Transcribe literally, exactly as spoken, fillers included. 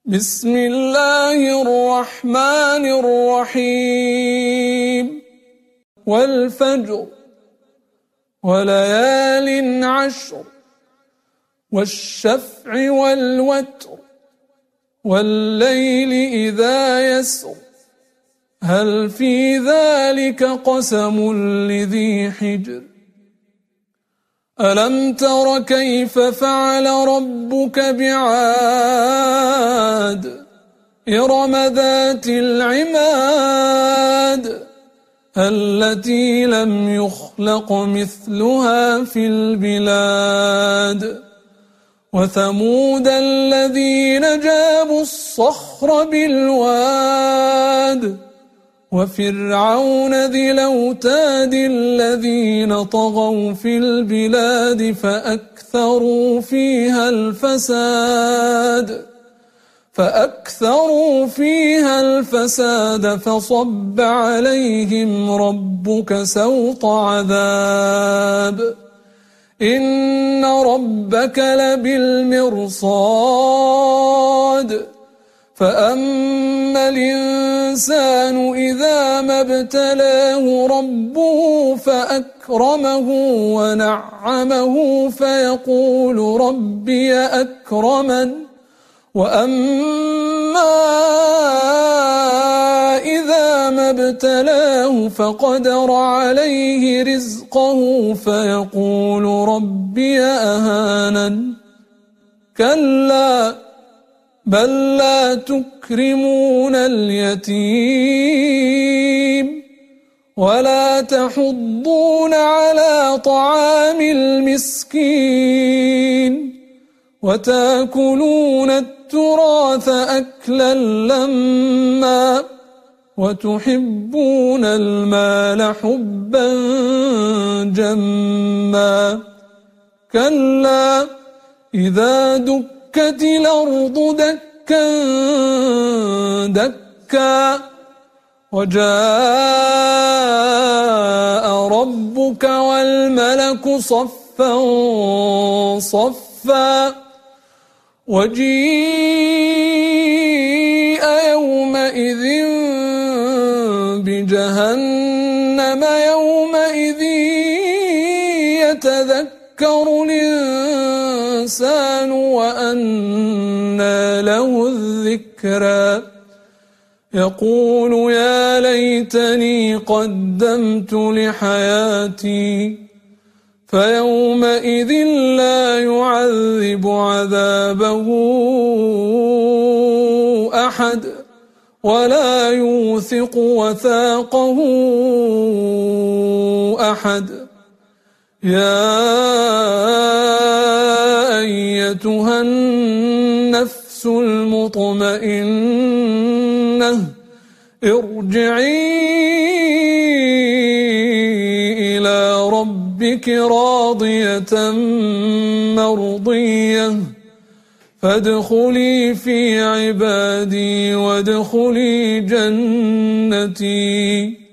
بسم الله الرحمن الرحيم والفجر وليال عشر والشفع والوتر والليل إذا يسر هل في ذلك قسم لذي حجر ألم تر كيف فعل ربك بعاد إرم ذات العماد التي لم يخلق مثلها في البلاد وثمود الذين جابوا الصخر بالواد وفرعون ذي الأوتاد الذين طغوا في البلاد فأكثروا فيها الفساد فأكثروا فيها الفساد فصب عليهم ربك سوط عذاب إن ربك لبالمرصاد فأما الإنسان إذا ما ابتلاه ربه فأكرمه ونعمه فيقول ربي أكرمن وأما إذا ما ابتلاه فقدر عليه رزقه فيقول ربي أهانن كلا بل لا تكرمون اليتيم ولا تحضون على طعام المسكين وتأكلون التراث أكلا لما وتحبون المال حبا جما كلا إذا دكت دكت الأرض دكا دكا وجاء ربك والملك صفا صفا وجيء يومئذ بجهنم يومئذ يتذكر الإنسان وأنى له الذكرى يقول يا ليتني قدمت لحياتي فيومئذ لا يعذب عذابه أحد ولا يوثق وثاقه أحد يا أيتها النفس المطمئنة ارجعي إلى ربك راضية مرضية فادخلي في عبادي وادخلي جنتي